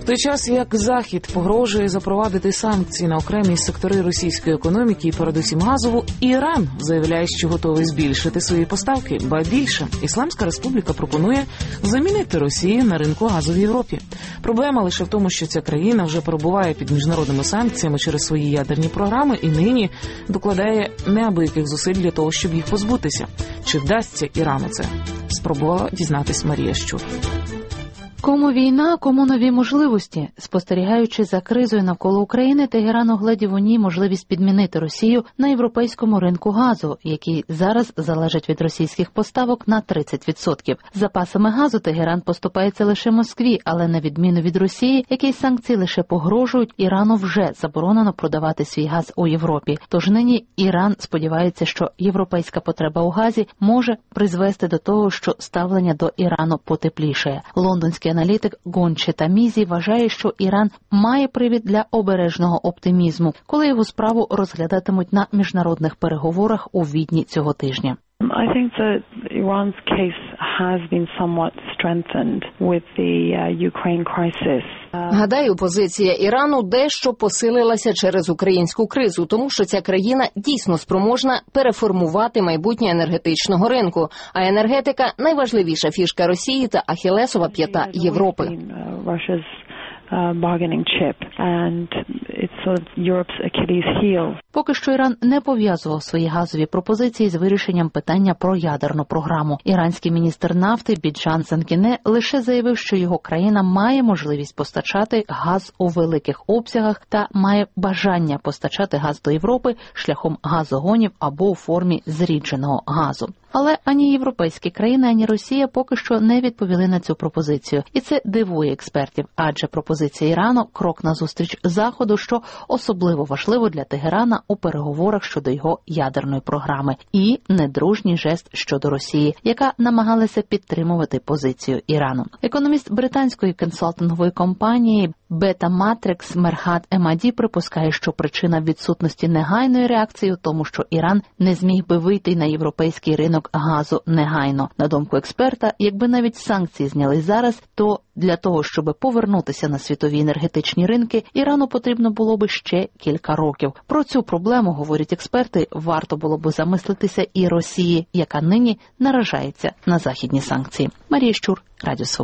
В той час, як Захід погрожує запровадити санкції на окремі сектори російської економіки і передусім газову, Іран заявляє, що готовий збільшити свої поставки. Ба більше, Ісламська Республіка пропонує замінити Росію на ринку газу в Європі. Проблема лише в тому, що ця країна вже перебуває під міжнародними санкціями через свої ядерні програми і нині докладає неабияких зусиль для того, щоб їх позбутися. Чи вдасться Ірану це? Спробувала дізнатись Марія Щур. Кому війна, кому нові можливості. Спостерігаючи за кризою навколо України, Тегеран угледів у ній можливість підмінити Росію на європейському ринку газу, який зараз залежить від російських поставок на 30%. Запасами газу Тегеран поступається лише Москві, але на відміну від Росії, якій санкції лише погрожують, Ірану вже заборонено продавати свій газ у Європі. Тож нині Іран сподівається, що європейська потреба у газі може призвести до того, що ставлення до Ірану потеплішає. Лондонський аналітик Гонче Тамізі вважає, що Іран має привід для обережного оптимізму, коли його справу розглядатимуть на міжнародних переговорах у Відні цього тижня. I think that Iran's case has been somewhat strengthened with the Ukraine crisis. Гадаю, позиція Ірану дещо посилилася через українську кризу, тому що ця країна дійсно спроможна переформувати майбутнє енергетичного ринку, а енергетика – найважливіша фішка Росії та ахілесова п'ята Європи. Поки що Іран не пов'язував свої газові пропозиції з вирішенням питання про ядерну програму. Іранський міністр нафти Біджан Санкіне лише заявив, що його країна має можливість постачати газ у великих обсягах та має бажання постачати газ до Європи шляхом газогонів або у формі зрідженого газу. Але ані європейські країни, ані Росія поки що не відповіли на цю пропозицію. І це дивує експертів, адже пропозиція Ірану – крок назустріч Заходу, що особливо важливо для Тегерана у переговорах щодо його ядерної програми. І недружній жест щодо Росії, яка намагалася підтримувати позицію Ірану. Економіст британської консалтингової компанії Beta Matrix Мерхат Емаді припускає, що причина відсутності негайної реакції у тому, що Іран не зміг би вийти на європейський ринок газу негайно. На думку експерта, якби навіть санкції зняли зараз, то для того, щоб повернутися на світові енергетичні ринки, Ірану потрібно було би ще кілька років. Про цю проблему, говорять експерти, варто було би замислитися і Росії, яка нині наражається на західні санкції. Марія Щур, Радіо Свобода.